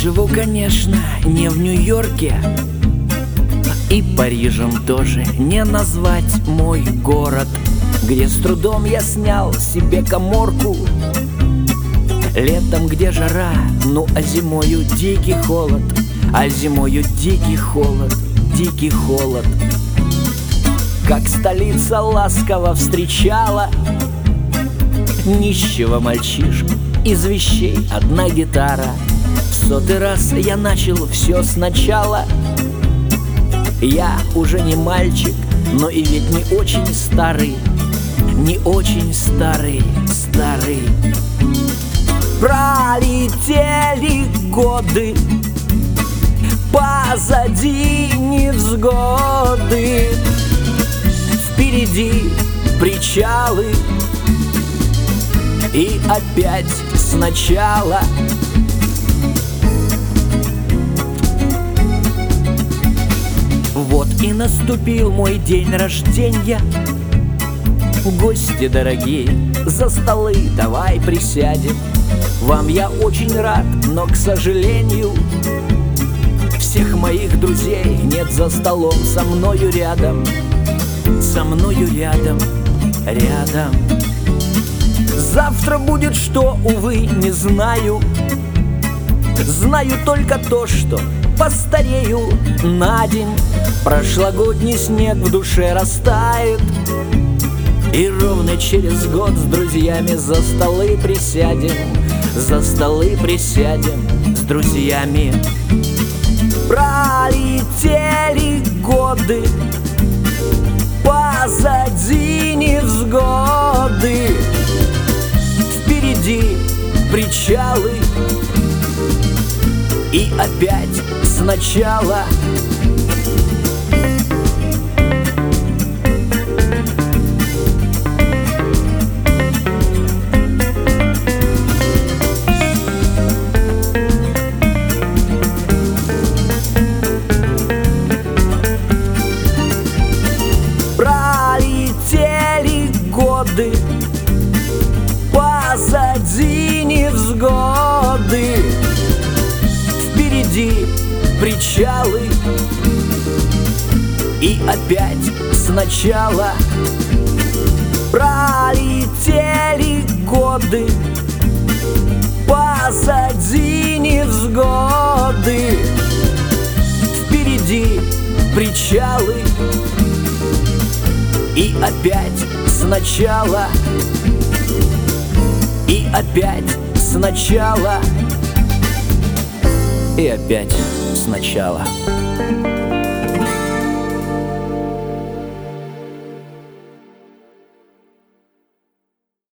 живу, конечно, не в Нью-Йорке, и Парижем тоже не назвать мой город, где с трудом я снял себе каморку. Летом, где жара, ну а зимою дикий холод, а зимою дикий холод, дикий холод. Как столица ласково встречала нищего мальчишку, из вещей одна гитара. В 100-й раз я начал все сначала. Я уже не мальчик, но и ведь не очень старый, не очень старый, старый. Пролетели годы, позади невзгоды, впереди причалы, и опять сначала. Вот и наступил мой день рождения. Гости дорогие, за столы давай присядем. Вам я очень рад, но, к сожалению, всех моих друзей нет за столом со мною рядом, со мною рядом, рядом. Завтра будет что, увы, не знаю. Знаю только то, что постарею на день. Прошлогодний снег в душе растает, и ровно через год с друзьями за столы присядем, за столы присядем с друзьями. Пролетели годы, позади невзгоды, впереди причалы, и опять сначала. Пролетели годы, позади невзгоды, впереди причалы, и опять сначала. Пролетели годы, позади невзгоды, впереди причалы, и опять сначала, и опять сначала, и опять сначала.